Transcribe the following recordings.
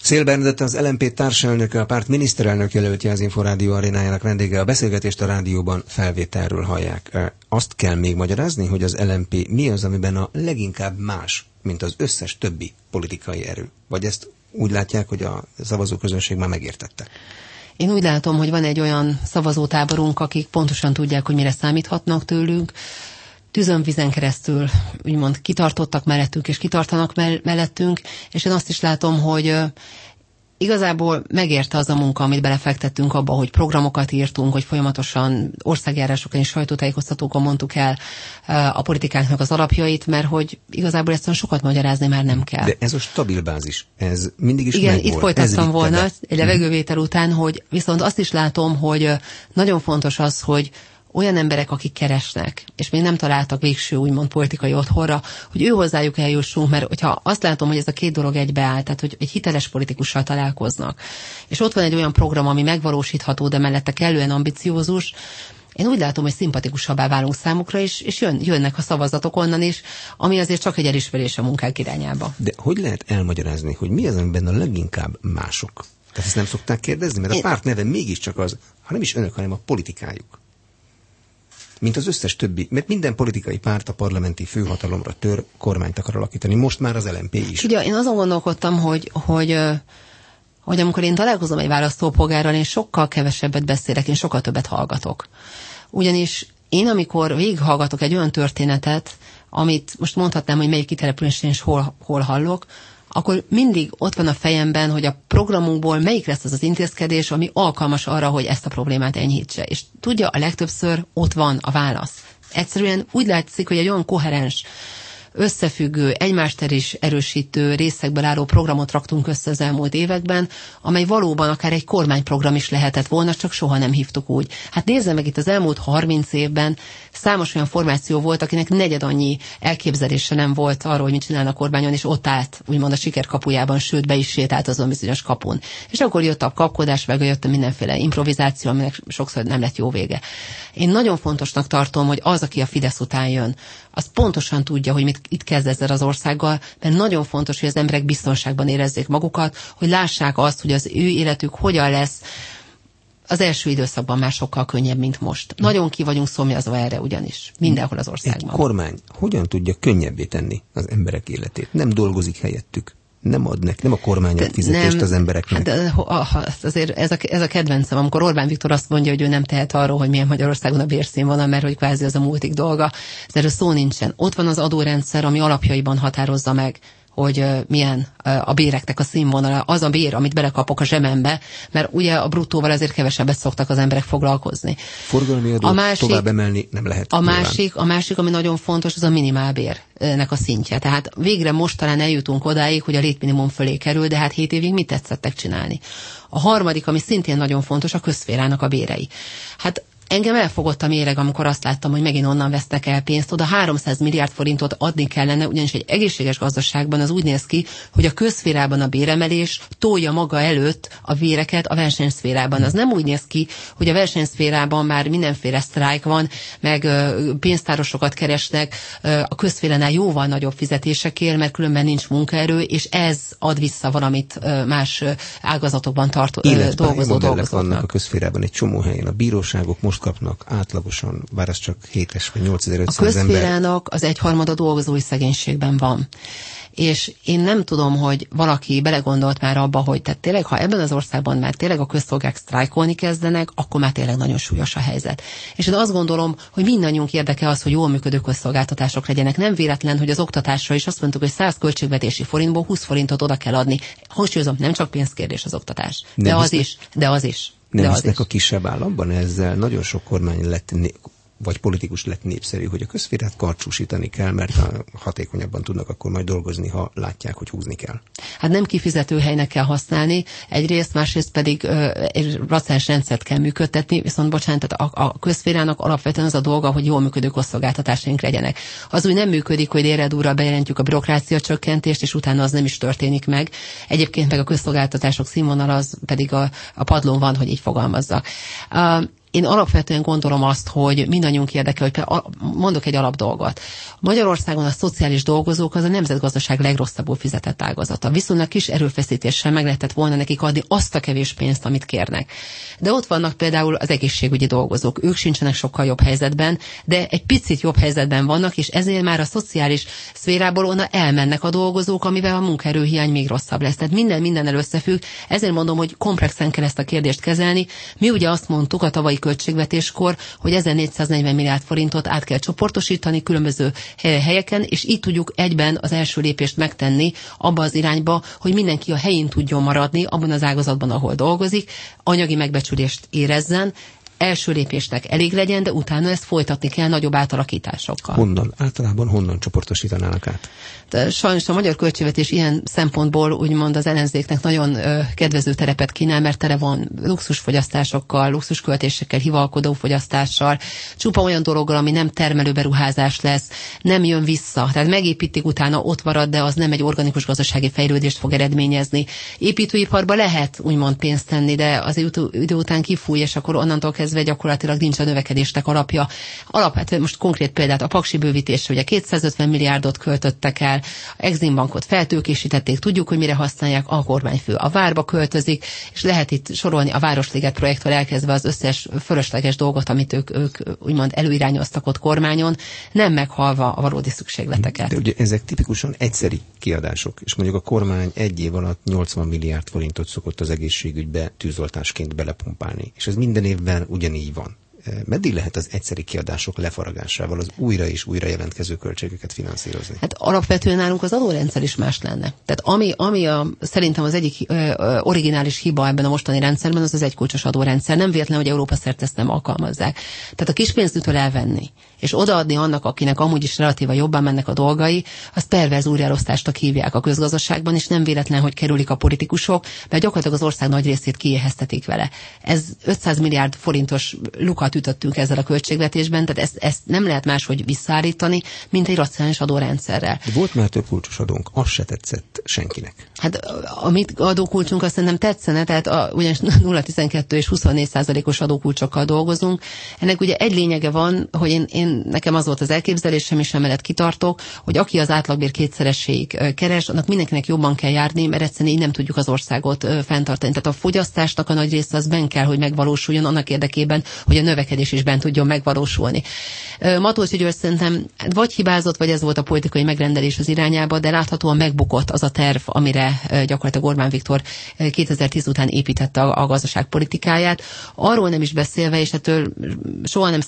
Széll Bernadett az LMP társelnöke, a párt miniszterelnök jelöltje az Inforádió arénájának vendége. A beszélgetést a rádióban felvételről hallják. Azt kell még magyarázni, hogy az LMP mi az, amiben a leginkább más, mint az összes többi politikai erő? Vagy ezt úgy látják, hogy a szavazóközönség már megértette? Én úgy látom, hogy van egy olyan szavazótáborunk, akik pontosan tudják, hogy mire számíthatnak tőlünk. Tűzön vizen keresztül úgymond kitartottak mellettünk, és kitartanak mellettünk, és én azt is látom, hogy igazából megérte az a munka, amit belefektettünk abba, hogy programokat írtunk, hogy folyamatosan országjárásokon és sajtótájékoztatókon mondtuk el a politikánknak az alapjait, mert hogy igazából ezt sokat magyarázni már nem kell. De ez a stabil bázis, ez mindig is igen, megvolt. Itt folytattam volna egy levegővétel után, hogy viszont azt is látom, hogy nagyon fontos az, hogy olyan emberek, akik keresnek, és még nem találtak végső úgymond politikai otthonra, hogy ő hozzájuk eljussunk, mert hogyha azt látom, hogy ez a két dolog egybeáll, tehát hogy egy hiteles politikussal találkoznak, és ott van egy olyan program, ami megvalósítható, de mellette kellően ambiciózus, én úgy látom, hogy szimpatikusabbá válunk számukra, és jönnek a szavazatok onnan is, ami azért csak egy elismerés a munkák irányába. De hogy lehet elmagyarázni, hogy mi az, amiben a leginkább mások? Tehát ezt nem szokták kérdezni? Mert a párt neve mégiscsak az, ha nem is önök, hanem a politikájuk. Mint az összes többi, mert minden politikai párt a parlamenti főhatalomra tör, kormányt akar alakítani. Most már az LMP is. Ugye én azon gondolkodtam, hogy amikor én találkozom egy választópolgárral, én sokkal kevesebbet beszélek, én sokkal többet hallgatok. Ugyanis én, amikor végighallgatok egy olyan történetet, amit most mondhatnám, hogy melyik kitelepülésen és hol hallok, akkor mindig ott van a fejemben, hogy a programunkból melyik lesz az az intézkedés, ami alkalmas arra, hogy ezt a problémát enyhítse. És tudja, a legtöbbször ott van a válasz. Egyszerűen úgy látszik, hogy egy olyan koherens, összefüggő, egymást is erősítő részekből álló programot raktunk össze az elmúlt években, amely valóban akár egy kormányprogram is lehetett volna, csak soha nem hívtuk úgy. Hát nézze meg, itt az elmúlt 30 évben számos olyan formáció volt, akinek negyed annyi elképzelése nem volt arról, hogy mit csinálnak a kormányon, és ott állt, úgymond a siker kapujában, sőt, be is sétált azon bizonyos kapun. És akkor jött a kapkodás, meg jött a mindenféle improvizáció, aminek sokszor nem lett jó vége. Én nagyon fontosnak tartom, hogy az, aki a Fidesz után jön, az pontosan tudja, hogy mit itt kezd ezzel az országgal, mert nagyon fontos, hogy az emberek biztonságban érezzék magukat, hogy lássák azt, hogy az ő életük hogyan lesz az első időszakban már sokkal könnyebb, mint most. Nagyon ki vagyunk szomjazva erre ugyanis, mindenhol az országban. Egy kormány hogyan tudja könnyebbé tenni az emberek életét? Nem dolgozik helyettük. Nem ad nem a kormányok fizetést az embereknek. Azért ez a kedvencem, amikor Orbán Viktor azt mondja, hogy ő nem tehet arról, hogy milyen Magyarországon a bérszínvonal, mert hogy kvázi az a múltig dolga. Erről szó nincsen. Ott van az adórendszer, ami alapjaiban határozza meg, hogy milyen a béreknek a színvonala, az a bér, amit belekapok a zsebembe, mert ugye a bruttóval azért kevesebbet szoktak az emberek foglalkozni. Forgalmi adót tovább emelni nem lehet. A másik, ami nagyon fontos, az a minimálbérnek a szintje. Tehát végre most talán eljutunk odáig, hogy a létminimum fölé kerül, de hát 7 évig mit tetszettek csinálni. A harmadik, ami szintén nagyon fontos, a közszférának a bérei. Hát engem elfogott a méreg, amikor azt láttam, hogy megint onnan vesznek el pénzt. Oda 300 milliárd forintot adni kellene, ugyanis egy egészséges gazdaságban az úgy néz ki, hogy a közszférában a béremelés tolja maga előtt a béreket a versenyszférában. Az nem úgy néz ki, hogy a versenyszférában már mindenféle sztrájk van, meg pénztárosokat keresnek a közszféránál jóval nagyobb fizetésekért, mert különben nincs munkaerő, és ez ad vissza valamit más ágazatokban dolgozó dolgozóknak. Vannak a közszférában egy csomó helyen. A bíróságok most kapnak átlagosan, bár ez csak 7-es vagy 8500 ember. A közszférának az 1/3 dolgozói szegénységben van. És én nem tudom, hogy valaki belegondolt már abba, hogy tehát tényleg, ha ebben az országban már tényleg a közszolgák sztrájkolni kezdenek, akkor már tényleg nagyon súlyos a helyzet. És én azt gondolom, hogy mindannyiunk érdeke az, hogy jól működő közszolgáltatások legyenek. Nem véletlen, hogy az oktatásra is azt mondtuk, hogy 100 költségvetési forintból 20 forintot oda kell adni. Hangsúlyozom, nem csak pénzkérdés az oktatás. De az is. Nem hisznek a kisebb államban? Ezzel nagyon sok kormány vagy politikus lett népszerű, hogy a közszférát karcsúsítani kell, mert hatékonyabban tudnak akkor majd dolgozni, ha látják, hogy húzni kell. Hát nem kifizető helynek kell használni, egyrészt, másrészt pedig egy racionális rendszert kell működtetni, viszont bocsánat, a közszférának alapvetően az a dolga, hogy jól működő közszolgáltatásaink legyenek. Az úgy nem működik, hogy délre-dúlra bejelentjük a bürokrácia csökkentést, és utána az nem is történik meg. Egyébként meg a közszolgáltatások színvonala az pedig a padlón van, hogy így fogalmazzak. én alapvetően gondolom azt, hogy mindannyiunk érdeke, hogy mondok egy alapdolgot. Magyarországon a szociális dolgozók az a nemzetgazdaság legrosszabbul fizetett ágazata. Viszonylag kis erőfeszítéssel meg lehetett volna nekik adni azt a kevés pénzt, amit kérnek. De ott vannak például az egészségügyi dolgozók. Ők sincsenek sokkal jobb helyzetben, de egy picit jobb helyzetben vannak, és ezért már a szociális szférából onnan elmennek a dolgozók, amivel a munkaerőhiány még rosszabb lesz. Tehát mindennel összefügg. Ezért mondom, hogy komplexen kell ezt a kérdést kezelni. Mi ugye azt mondtuk a tavalyi költségvetéskor, hogy 1440 milliárd forintot át kell csoportosítani különböző helyeken, és így tudjuk egyben az első lépést megtenni abba az irányba, hogy mindenki a helyén tudjon maradni abban az ágazatban, ahol dolgozik, anyagi megbecsülést érezzen, első lépésnek elég legyen, de utána ezt folytatni kell nagyobb átalakításokkal. Általában honnan csoportosítanának át? De sajnos a magyar költségvetés ilyen szempontból úgymond az ellenzéknek nagyon kedvező terepet kínál, mert tele van luxusfogyasztásokkal, luxusköltésekkel, hivalkodó fogyasztással, csupa olyan dologgal, ami nem termelő beruházás lesz, nem jön vissza. Tehát megépítik, utána ott marad, de az nem egy organikus gazdasági fejlődést fog eredményezni. Építőiparba lehet úgymond pénzt tenni, de az idő után kifúj, és akkor onnantól kezdve gyakorlatilag nincs a növekedésnek alapja. Hát most konkrét példát, a paksi bővítésre ugye 250 milliárdot költöttek el, Exim Bankot feltőkésítették, tudjuk, hogy mire használják, a kormányfő a várba költözik, és lehet itt sorolni a Városliget projektől elkezdve az összes fölösleges dolgot, amit ők úgymond előirányoztak ott kormányon, nem meghalva a valódi szükségleteket. De ugye ezek tipikusan egyszeri kiadások, és mondjuk a kormány egy év alatt 80 milliárd forintot szokott az egészségügybe tűzoltásként belepumpálni, és ez minden évben ugyanígy van. Meddig lehet az egyszeri kiadások lefaragásával az újra és újra jelentkező költségeket finanszírozni? Hát alapvetően nálunk az adórendszer is más lenne. Tehát szerintem az egyik originális hiba ebben a mostani rendszerben, az egykulcsos adórendszer. Nem véletlen, hogy Európa szerte ezt nem alkalmazzák. Tehát a kispénztől elvenni, és odaadni annak, akinek amúgy is relatíva jobban mennek a dolgai, azt perverz újraelosztásnak hívják a közgazdaságban, és nem véletlen, hogy kerülik a politikusok, mert gyakorlatilag az ország nagy részét kiéheztetik vele. Ez 500 milliárd forintos lukat ütöttünk ezzel a költségvetésben, tehát ezt nem lehet máshogy visszaállítani, mint egy racionális adórendszerrel. De volt már több kulcsos adónk, az se tetszett senkinek. Hát amit adókulcsunk, azt nem tetszene, tehát ugyanis 0,12 és 24%-os adókulcsokkal dolgozunk. Ennek ugye egy lényege van, hogy nekem az volt az elképzelésem, és emellett kitartok, hogy aki az átlagbér kétszeresséig keres, annak mindenkinek jobban kell járni, mert egyszerűen így nem tudjuk az országot fenntartani. Tehát a fogyasztásnak a nagy része az benn kell, hogy megvalósuljon annak érdekében, hogy a növekedés is benn tudjon megvalósulni. Matolcsi György szerintem vagy hibázott, vagy ez volt a politikai megrendelés az irányába, de láthatóan megbukott az a terv, amire gyakorlatilag Orbán Viktor 2010 után építette a gazdaságpolitikáját. Arról nem is beszélve, és erről soha nem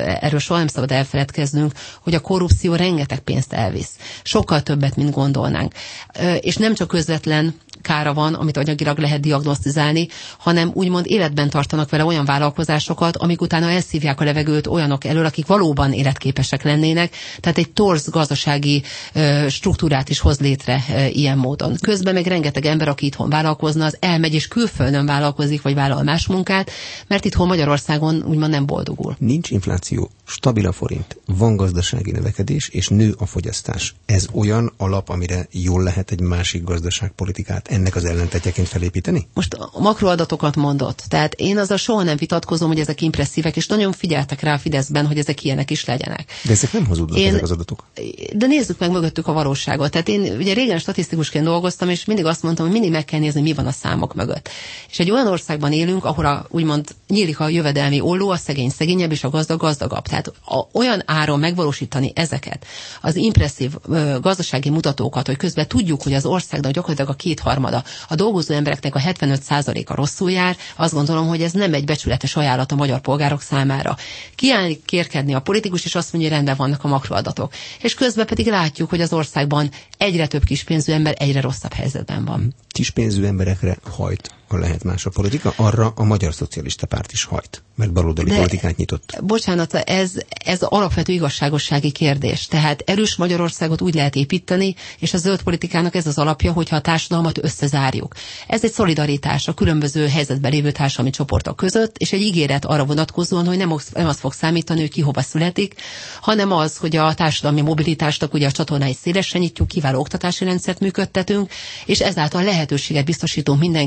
szabad elfeledkeznünk, hogy a korrupció rengeteg pénzt elvisz. Sokkal többet, mint gondolnánk. És nem csak közvetlen kára van, amit anyagilag lehet diagnosztizálni, hanem úgymond életben tartanak vele olyan vállalkozásokat, amik utána elszívják a levegőt olyanok elől, akik valóban életképesek lennének, tehát egy torz gazdasági struktúrát is hoz létre ilyen módon. Közben meg rengeteg ember, aki itthon vállalkozna, az elmegy és külföldön vállalkozik, vagy vállal más munkát, mert itthon Magyarországon úgymond nem boldogul. Nincs infláció, stabil a forint, van gazdasági növekedés, és nő a fogyasztás. Ez olyan alap, amire jól lehet egy másik gazdaságpolitikát ennek az ellentetjeként felépíteni? Most a makroadatokat mondott. Tehát én azzal soha nem vitatkozom, hogy ezek impresszívek, és nagyon figyeltek rá a Fideszben, hogy ezek ilyenek is legyenek. De ezek nem hazudnak, ezek az adatok. De nézzük meg mögöttük a valóságot. Tehát én ugye régen statisztikusként dolgoztam, és mindig azt mondtam, hogy mindig meg kell nézni, mi van a számok mögött. És egy olyan országban élünk, ahol úgymond nyílik a jövedelmi olló, a szegény szegényebb, és a gazdag gazdagabb. Tehát olyan áron megvalósítani ezeket, az impresszív gazdasági mutatókat, hogy közben tudjuk, hogy az országnak gyakorlatilag a kétharmada, a dolgozó embereknek a 75%-a rosszul jár, azt gondolom, hogy ez nem egy becsületes ajánlat a magyar polgárok számára. Kiállni, kérkedni a politikus, és azt mondja, hogy rendben vannak a makroadatok. És közben pedig látjuk, hogy az országban egyre több kispénzű ember egyre rosszabb helyzetben van. Kispénzű emberekre hajt, ha lehet más a politika, arra a Magyar Szocialista Párt is hajt, mert baloldali politikát nyitott. Bocsánat, ez alapvető igazságossági kérdés. Tehát erős Magyarországot úgy lehet építeni, és a zöld politikának ez az alapja, hogyha a társadalmat összezárjuk. Ez egy szolidaritás a különböző helyzetben lévő társadalmi csoportok között, és egy ígéret arra vonatkozóan, hogy nem az fog számítani, hogy ki hova születik, hanem az, hogy a társadalmi mobilitásnak ugye a csatornáit szélesre nyitjuk, kiváló oktatási rendszert működtetünk, és ezáltal lehetőséget biztosítunk mindenkinek, hogy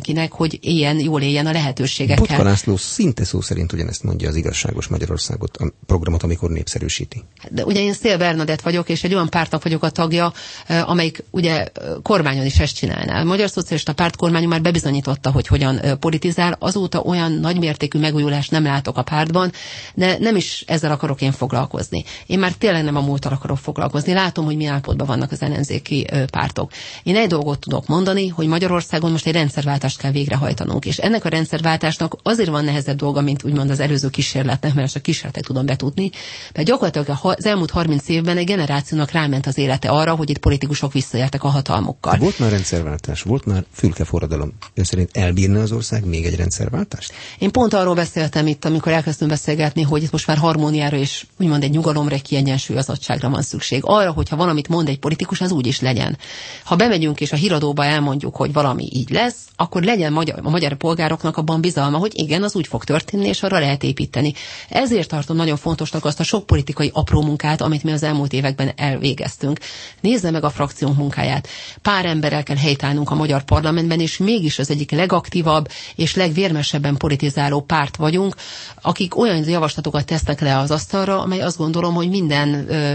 hogy jól éljen a lehetőségekkel. Botka László szinte szó szerint ugyanezt mondja az Igazságos Magyarországot, a programot, amikor népszerűsíti. De ugye én Szél Bernadett vagyok, és egy olyan pártnak vagyok a tagja, amelyik ugye kormányon is ezt csinálná. A Magyar Szocialista Párt kormányon már bebizonyította, hogy hogyan politizál. Azóta olyan nagymértékű megujulást nem látok a pártban, de nem is ezzel akarok én foglalkozni. Én már tényleg nem a múlttal akarok foglalkozni. Látom, hogy milyen állapotban vannak az ellenzéki pártok. Én egy dolgot tudok mondani, hogy Magyarországon most egy rendszerváltást kell végrehajtanunk, és ennek a rendszerváltásnak azért van nehezebb dolga, mint úgymond az előző kísérletnek, mert a kísérletet tudom betudni, mert gyakorlatilag az elmúlt 30 évben egy generációnak ráment az élete arra, hogy itt politikusok visszaéltek a hatalmukkal. Volt már rendszerváltás, volt már fülkeforradalom. Ön szerint elbírna az ország még egy rendszerváltást? Én pont arról beszéltem itt, amikor elkezdtünk beszélgetni, hogy itt most már harmóniára és úgymond egy nyugalomra, egy kiegyensúlyozottságra van szükség. Arra, hogyha valamit mond egy politikus, az úgy is legyen. Ha bemegyünk és a híradóba elmondjuk, hogy valami így lesz, akkor legyen a magyar polgároknak abban bizalma, hogy igen, az úgy fog történni, és arra lehet építeni. Ezért tartom nagyon fontosnak azt a sok politikai apró munkát, amit mi az elmúlt években elvégeztünk. Nézze meg a frakciónk munkáját. Pár emberrel kell helytállnunk a magyar parlamentben, és mégis az egyik legaktívabb és legvérmesebben politizáló párt vagyunk, akik olyan javaslatokat tesznek le az asztalra, amely azt gondolom, hogy minden,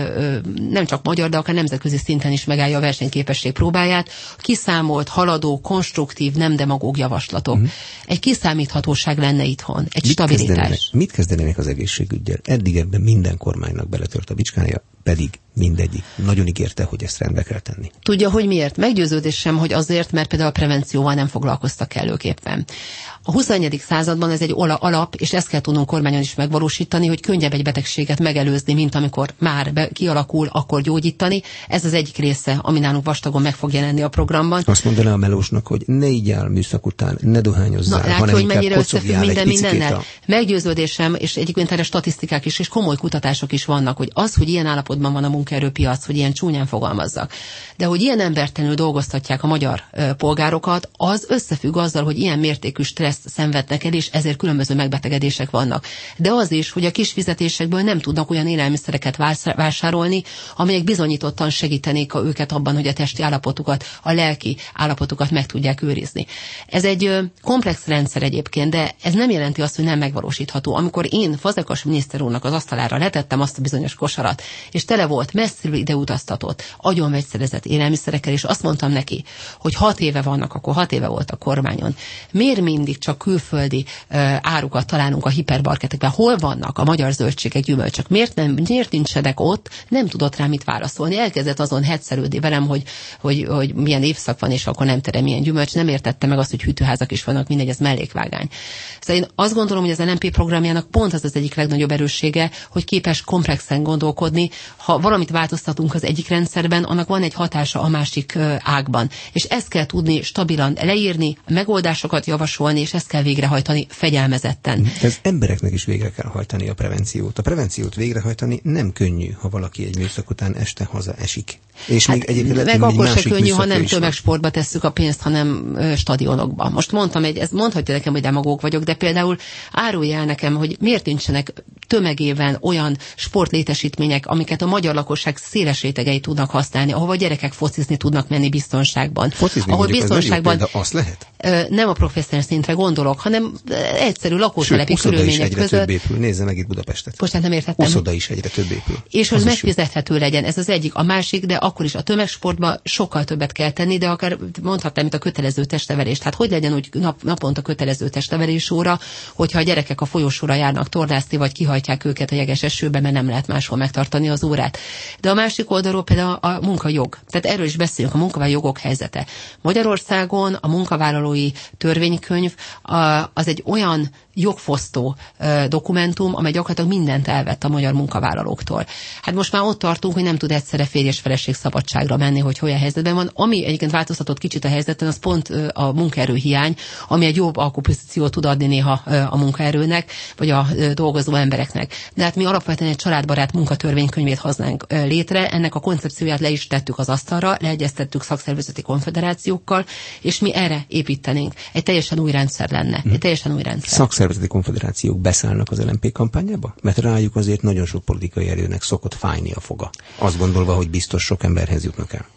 nem csak magyar, de akár nemzetközi szinten is megállja a versenyképesség próbáját. Kiszámolt, haladó, konstruktív, nem demagóg javaslatok. Egy kiszámíthatóság lenne itthon, egy stabilitás. Mit kezdenének az egészségüggyel? Eddig ebben minden kormánynak beletört a bicskája, pedig mindegyik nagyon ígérte, hogy ezt rendbe kell tenni. Tudja, hogy miért? Meggyőződésem, hogy azért, mert például a prevencióval nem foglalkoztak kellőképpen. A 21. században ez egy alap, és ezt kell tudnunk kormányon is megvalósítani, hogy könnyebb egy betegséget megelőzni, mint amikor már kialakul, akkor gyógyítani. Ez az egyik része, ami nálunk vastagon meg fog jelenni a programban. Azt mondaná a melósnak, hogy ne igyál műszak után, ne dohányozzál, hanem hogy mennyire összefügg minden mindennel. A... Meggyőződésem, és egyébként erre statisztikák is, és komoly kutatások is vannak, hogy az, hogy ilyen állapotban van a munkaerőpiac, hogy ilyen csúnyán fogalmazzak, de hogy ilyen embertelenül dolgoztatják a magyar polgárokat, az összefügg azzal, hogy ilyen mértékű stresszt szenvednek el, és ezért különböző megbetegedések vannak. De az is, hogy a kis fizetésekből nem tudnak olyan élelmiszereket vásárolni, amelyek bizonyítottan segítenék őket abban, hogy a testi állapotukat, a lelki állapotukat meg tudják őrizni. Ez egy komplex rendszer egyébként, de ez nem jelenti azt, hogy nem megvalósítható. Amikor én Fazekas miniszter úrnak az asztalára letettem azt a bizonyos kosarat, és tele volt messziről ide utaztatott, agyonvegyszerezett élelmiszerekkel, és azt mondtam neki, hogy 6 éve vannak, akkor 6 éve volt a kormányon. Miért mindig csak külföldi árukat találunk a hipermarketekben? Hol vannak a magyar zöldségek, gyümölcsök? Miért nincsenek ott? Nem tudott rá mit válaszolni. Elkezdett azon hetszelődni velem, hogy milyen évszak van, és akkor nem terem milyen gyümölcs. Nem értette meg azt, hogy hűtőházak is vannak, mindegy, ez mellékvágány. Szóval én azt gondolom, hogy az LMP programjának pont az egyik legnagyobb erőssége, hogy képes komplexen gondolkodni. Ha valamit változtatunk az egyik rendszerben, annak van egy hatása a másik ágban. És ezt kell tudni stabilan leírni, megoldásokat javasolni, és ezt kell végrehajtani fegyelmezetten. Ez embereknek is végre kell hajtani a prevenciót. A prevenciót végrehajtani nem könnyű, ha valaki egy műszak után este haza esik. És még egyébként meg akkor se könnyű, ha nem tömegsportba tesszük a pénzt, hanem stadionokba. Most mondhatja nekem, hogy demagóg vagyok, de például árulja el nekem, hogy miért nincsenek tömegében olyan sportlétesítmények, amiket a magyar lakosság széles rétegei tudnak használni, ahova gyerekek focizni tudnak menni biztonságban. Focizni ahol biztonságban de azt lehet? Nem a professzionális szintre gondolok, hanem egyszerű lakótelepi körülmények között. Épül. Nézze meg itt Budapestet. Most nem értettem. Uszoda is egyre több épül. És hogy megfizethető legyen, ez az egyik. A másik, de akkor is a tömegsportban sokkal többet kell tenni, de akár mondhatnám, mint a kötelező testnevelést. Hát hogy legyen úgy naponta kötelező testnevelés óra, hogyha a gyerekek a folyosóra járnak tornászni, vagy kihajtják őket a jeges esőbe, mert nem lehet máshol megtartani az órát. De a másik oldalról például a munkajog. Tehát erről is beszélünk, a munkavállalói jogok helyzete. Magyarországon a munkavállalói törvénykönyv az egy olyan jogfosztó dokumentum, amely gyakorlatilag mindent elvett a magyar munkavállalóktól. Hát most már ott tartunk, hogy nem tud egyszerre férj és feleség szabadságra menni, hogy olyan helyzetben van. Ami egyébként változtatott kicsit a helyzeten, az pont a munkaerő hiány, ami egy jobb alkupozíciót tud adni néha a munkaerőnek, vagy a dolgozó embereknek. De hát mi alapvetően egy családbarát munkatörvénykönyvét hoznánk létre, ennek a koncepcióját le is tettük az asztalra, leegyeztettük szakszervezeti konfederációkkal, és mi erre építenénk. Egy teljesen új rendszer lenne. Egy teljesen új rendszer. Szakszervezeti konfederációk beszállnak az LMP kampányába? Mert rájuk azért nagyon sok politikai erőnek szokott fájni a foga. Azt gondolva, hogy biztos sok emberhez jutnak el.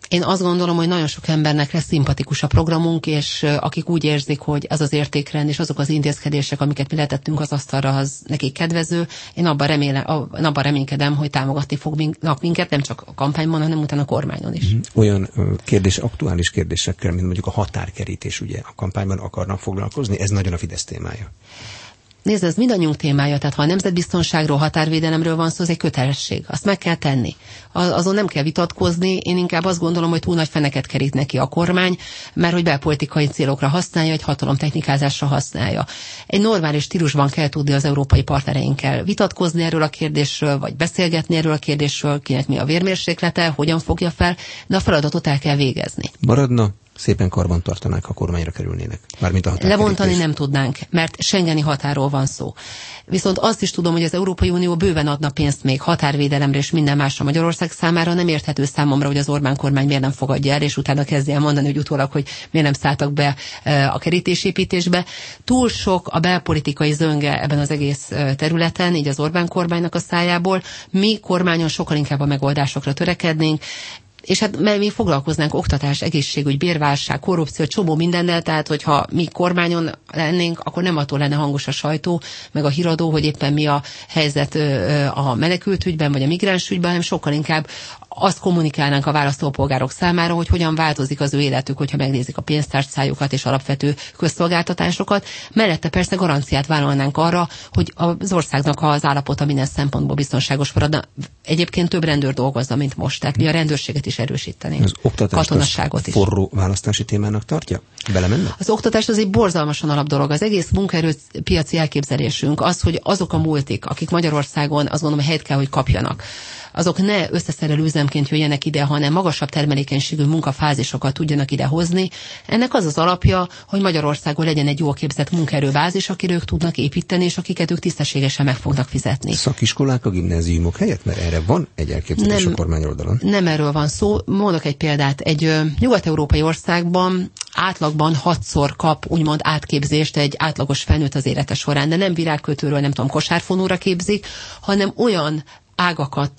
Én azt gondolom, hogy nagyon sok embernek lesz szimpatikus a programunk, és akik úgy érzik, hogy ez az értékrend és azok az intézkedések, amiket mi letettünk az asztalra, az nekik kedvező. Én abban reménykedem, hogy támogatni fognak minket, nem csak a kampányban, hanem utána a kormányon is. Olyan aktuális kérdésekkel, mint mondjuk a határkerítés, ugye a kampányban akarnak foglalkozni, ez nagyon a Fidesz témája. Nézd, ez mindannyiunk témája, tehát ha a nemzetbiztonságról, határvédelemről van szó, az egy kötelesség. Azt meg kell tenni. Azon nem kell vitatkozni, én inkább azt gondolom, hogy túl nagy feneket kerít neki a kormány, mert hogy belpolitikai célokra használja, egy hatalomtechnikázásra használja. Egy normális stílusban kell tudni az európai partnereinkkel vitatkozni erről a kérdésről, vagy beszélgetni erről a kérdésről, kinek mi a vérmérséklete, hogyan fogja fel, de a feladatot el kell végezni. Maradna? Szépen karban tartanák, ha kormányra kerülnének. Mármint a határkerítés. Lebontani nem tudnánk, mert schengeni határól van szó. Viszont azt is tudom, hogy az Európai Unió bőven adna pénzt még határvédelemre és minden másra Magyarország számára. Nem érthető számomra, hogy az Orbán kormány miért nem fogadja el, és utána kezdje el mondani, hogy utólag, hogy miért nem szálltak be a kerítésépítésbe. Túl sok a belpolitikai zönge ebben az egész területen, így az Orbán kormánynak a szájából. Mi kormányon sokkal inkább a megoldásokra törekednénk. És hát mert mi foglalkoznánk oktatás, egészségügy, bérválság, korrupció, csomó mindennel, tehát hogyha mi kormányon lennénk, akkor nem attól lenne hangos a sajtó, meg a híradó, hogy éppen mi a helyzet a menekültügyben, vagy a migránsügyben, hanem sokkal inkább azt kommunikálnánk a választópolgárok számára, hogy hogyan változik az ő életük, hogyha megnézik a pénztárcájukat és alapvető közszolgáltatásokat. Mellette persze garanciát vállalnánk arra, hogy az országnak az állapota minden szempontból biztonságos maradna. Egyébként több rendőr dolgozna, mint most, tehát mi a rendőrséget is erősítenénk. Az oktatást katonasságot is. Forró választási témának tartja? Belemenne? Az oktatás az egy borzalmasan alap dolog. Az egész munkaerőpiaci elképzelésünk az, hogy azok a multik, akik Magyarországon azt gondolom, helyt kell, hogy kapjanak, azok ne összeszerelő üzemként jöjjenek ide, hanem magasabb termelékenységű munkafázisokat tudjanak ide hozni. Ennek az az alapja, hogy Magyarországon legyen egy jól képzett munkaerőbázis, akire ők tudnak építeni, és akiket ők tisztességesen meg fognak fizetni. Szakiskolák a gimnáziumok helyett? Mert erre van egy elképzelés a kormány oldalon. Nem erről van szó. Mondok egy példát. Egy nyugat-európai országban átlagban 6-szor kap úgymond átképzést egy átlagos felnőtt az élete során, de nem virágkötőről, nem tudom, kosárfonóra képzik, hanem olyan ágakat,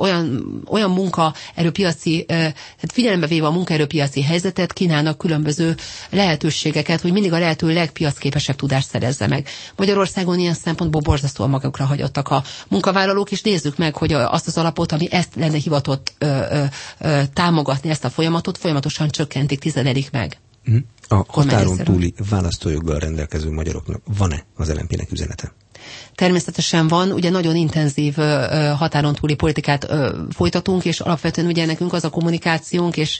olyan munkaerőpiaci, tehát figyelembe véve a munkaerőpiaci helyzetet kínálnak különböző lehetőségeket, hogy mindig a lehető legpiacképesebb tudást szerezze meg. Magyarországon ilyen szempontból borzasztóan magukra hagyottak a munkavállalók, és nézzük meg, hogy azt az alapot, ami ezt lenne hivatott támogatni, ezt a folyamatot, folyamatosan csökkentik, tizedelik meg. A határon túli választójoggal rendelkező magyaroknak van-e az LMP-nek üzenete? Természetesen van, ugye nagyon intenzív határon túli politikát folytatunk, és alapvetően ugye nekünk az a kommunikációnk, és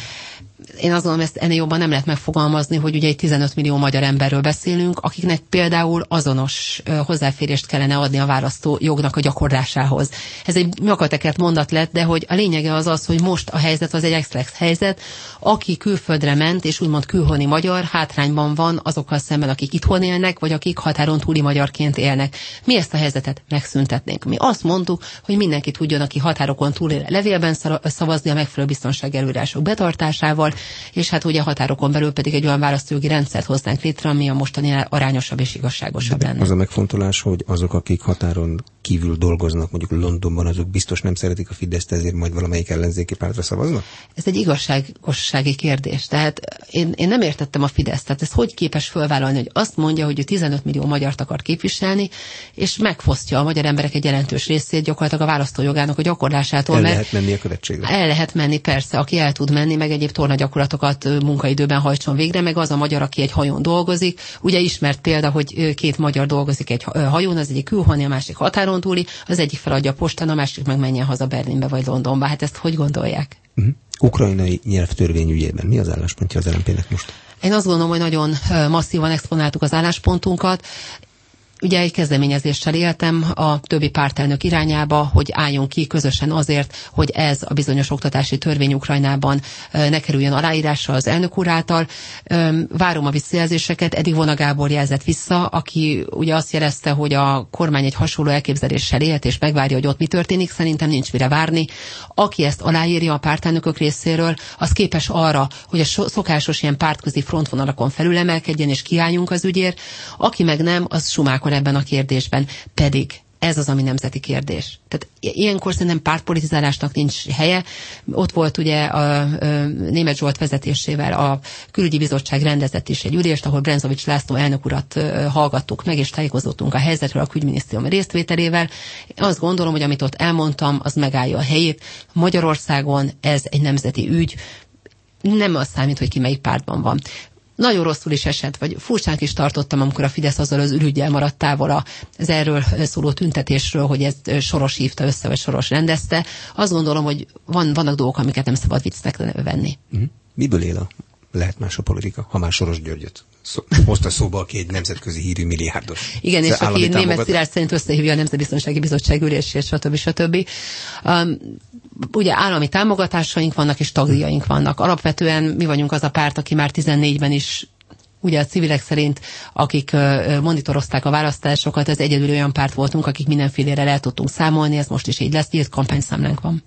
én azt gondolom, ezt ennél jobban nem lehet megfogalmazni, hogy ugye egy 15 millió magyar emberről beszélünk, akiknek például azonos hozzáférést kellene adni a választó jognak a gyakorlásához. Ez egy nyakatekert mondat lett, de hogy a lényege az az, hogy most a helyzet az egy extrex helyzet, aki külföldre ment, és úgymond külhoni magyar, hátrányban van azokkal szemben, akik itthon élnek, vagy akik határon túli magyarként élnek. Mi ezt a helyzetet megszüntetnénk. Mi azt mondtuk, hogy mindenki tudjon, aki határokon túl él, levélben szavazni a megfelelő biztonsági előírások betartásával, és hát ugye határokon belül pedig egy olyan választójogi rendszert hoznánk létre, ami a mostani arányosabb és igazságosabb lenne. Az a megfontolás, hogy azok, akik határon kívül dolgoznak, mondjuk Londonban, azok biztos nem szeretik a Fideszt, ezért majd valamelyik ellenzéki pártra szavaznak? Ez egy igazságossági kérdés. Tehát én nem értettem a Fideszt. Tehát ez hogy képes fölvállalni, hogy azt mondja, hogy ő 15 millió magyart akar képviselni, és megfosztja a magyar emberek egy jelentős részét gyakorlatilag a választójogának a gyakorlásától. El lehet menni a követségre? El lehet menni, persze, aki el tud menni, meg egyéb tornagyakorlatokat munkaidőben hajtson végre, meg az a magyar, aki egy hajón dolgozik. Ugye ismert példa, hogy két magyar dolgozik egy hajón, az egyik külhoni, a másik határon túli, az egyik feladja a postán, a másik meg menjen haza Berlinbe vagy Londonba. Hát ezt hogy gondolják? Ukrajnai nyelvtörvény ügyében mi az álláspontja az LMP-nek most? Én azt gondolom, hogy nagyon masszívan exponáltuk az álláspontunkat. Ugye egy kezdeményezéssel éltem a többi pártelnök irányába, hogy álljunk ki közösen azért, hogy ez a bizonyos oktatási törvény Ukrajnában ne kerüljön aláírásra az elnök úr által. Várom a visszajelzéseket, eddig Vona Gábor jelzett vissza, aki ugye azt jelezte, hogy a kormány egy hasonló elképzeléssel élt, és megvárja, hogy ott mi történik. Szerintem nincs mire várni. Aki ezt aláírja a pártelnökök részéről, az képes arra, hogy a szokásos ilyen pártközi frontvonalakon felülemelkedjen, és kiálljunk az ügyért. Aki meg nem, az sumákol ebben a kérdésben. Pedig ez az, ami nemzeti kérdés. Tehát ilyenkor szerintem pártpolitizálásnak nincs helye. Ott volt ugye a Németh Zsolt vezetésével a külügyi bizottság rendezett is egy ülést, ahol Brenzovics László elnök urat hallgattuk meg, és tájékozottunk a helyzetről a külügyminisztérium részvételével. Azt gondolom, hogy amit ott elmondtam, az megállja a helyét. Magyarországon ez egy nemzeti ügy. Nem az számít, hogy ki melyik pártban van. Nagyon rosszul is esett, vagy furcsánk is tartottam, amikor a Fidesz azzal az ürüggyel maradt távol az erről szóló tüntetésről, hogy ezt Soros hívta össze, vagy Soros rendezte. Azt gondolom, hogy vannak dolgok, amiket nem szabad viccnek venni. Miből lehet más a politika, ha már Soros Györgyöt hozta szóba, aki egy nemzetközi hírű milliárdos. Igen, és aki Németh Szilárd szerint összehívja a Nemzetbiztonsági Bizottság ülését, stb. Ugye állami támogatásaink vannak, és tagdíjaink vannak. Alapvetően mi vagyunk az a párt, aki már 14-ben is, ugye a civilek szerint, akik monitorozták a választásokat, ez egyedül olyan párt voltunk, akik mindenfélére le tudtunk számolni, ez most is így lesz, nyílt kampányszámlánk van.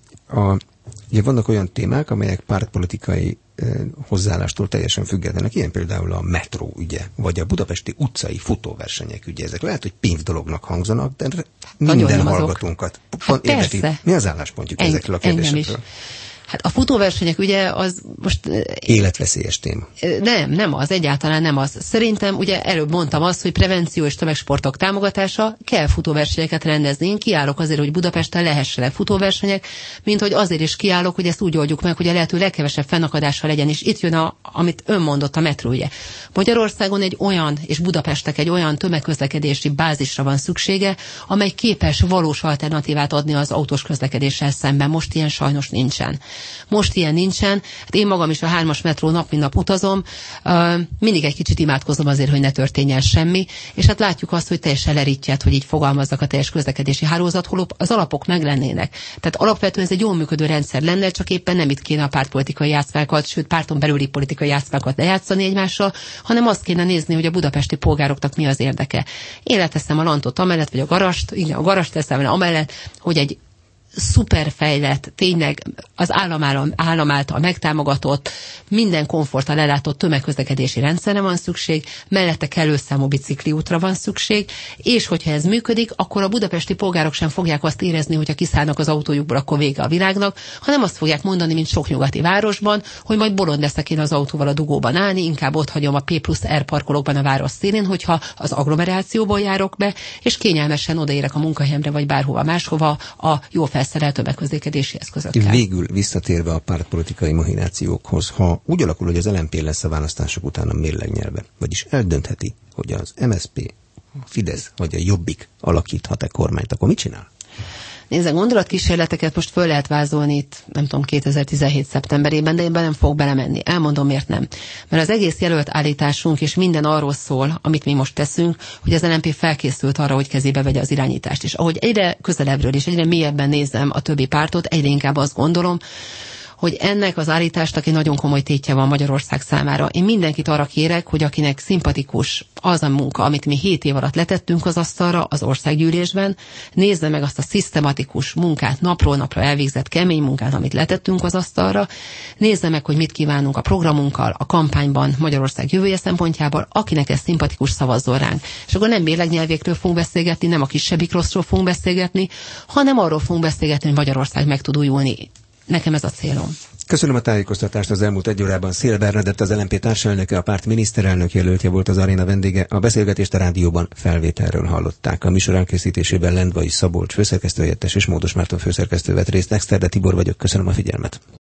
Ugye vannak olyan témák, amelyek pártpolitikai hozzáállástól teljesen függetlenek, ilyen például a metró ügye, vagy a budapesti utcai futóversenyek ügye. Ezek lehet, hogy pénz dolognak hangzanak, de minden hallgatónkat érdekli. Mi az álláspontjuk ezekről a kérdésekről? Hát a futóversenyek ugye az most... Életveszélyes téma. Nem az, egyáltalán nem az. Szerintem ugye előbb mondtam azt, hogy prevenció és tömegsportok támogatása, kell futóversenyeket rendezni. Én kiállok azért, hogy Budapesten lehessenek futóversenyek, mint hogy azért is kiállok, hogy ezt úgy oldjuk meg, hogy a lehető legkevesebb fennakadással legyen. És itt jön amit ön mondott, a metró ügye. Magyarországon egy olyan, és Budapestnek egy olyan tömegközlekedési bázisra van szüksége, amely képes valós alternatívát adni az autós közlekedéssel szemben. Most ilyen sajnos nincsen. Most ilyen nincsen. Hát én magam is a 3-as metró nap mint nap utazom, mindig egy kicsit imádkozom azért, hogy ne történjen semmi, és hát látjuk azt, hogy teljesen lerítját, hogy így fogalmazzak a teljes közlekedési hálózat, holott az alapok meg lennének. Tehát alapvetően ez egy jól működő rendszer lenne, csak éppen nem itt kéne a pártpolitikai játszmákat, sőt párton belüli politikai játszmákat lejátszani egymással, hanem azt kéne nézni, hogy a budapesti polgároknak mi az érdeke. Én leteszem a lantot amellett, vagy a garast teszem amellett, hogy egy szuperfejlett, tényleg az állam által megtámogatott, minden komforttal ellátott tömegközlekedési rendszerre van szükség, mellette kellő számú bicikliútra van szükség, és hogyha ez működik, akkor a budapesti polgárok sem fogják azt érezni, hogyha kiszállnak az autójukból, akkor vége a világnak, hanem azt fogják mondani, mint sok nyugati városban, hogy majd bolond leszek én az autóval a dugóban állni, inkább ott hagyom a P+R parkolókban a város szélén, hogyha az agglomerációból járok be, és kényelmesen odaérek a munkahelyemre, vagy bárhova máshova a jó felszerelt tömegközlekedési eszközökkel. Végül visszatérve a pártpolitikai mahinációkhoz, ha úgy alakul, hogy az LMP lesz a választások után a mérlegnyelve, vagyis eldöntheti, hogy az MSZP, a Fidesz vagy a Jobbik alakíthat-e kormányt, akkor mit csinál? Nézd, a gondolatkísérleteket most föl lehet vázolni itt, nem tudom, 2017. szeptemberében, de én nem fogok belemenni. Elmondom, miért nem. Mert az egész jelölt állításunk és minden arról szól, amit mi most teszünk, hogy az LMP felkészült arra, hogy kezébe vegye az irányítást. És ahogy egyre közelebbről és egyre mélyebben nézem a többi pártot, egyre inkább azt gondolom, hogy ennek az állításnak egy nagyon komoly tétje van Magyarország számára. Én mindenkit arra kérek, hogy akinek szimpatikus az a munka, amit mi 7 év alatt letettünk az asztalra az országgyűlésben, nézze meg azt a szisztematikus munkát, napról napra elvégzett kemény munkát, amit letettünk az asztalra, nézze meg, hogy mit kívánunk a programunkkal, a kampányban Magyarország jövője szempontjából, akinek ez szimpatikus, szavazzon ránk. És akkor nem mérlegnyelvékről fogunk beszélgetni, nem a kisebbik rosszról fogunk beszélgetni, hanem arról fogunk beszélgetni, hogy Magyarország meg tud újulni. Nekem ez a célom. Köszönöm a tájékoztatást. Az elmúlt 1 órában Szél Bernadett, az LMP társelnöke, a párt miniszterelnök jelöltje volt az aréna vendége. A beszélgetést a rádióban felvételről hallották. A műsor elkészítésében Lendvai Szabolcs főszerkesztő helyettes és Módos Márton főszerkesztő vett részt. Exterde Tibor vagyok. Köszönöm a figyelmet.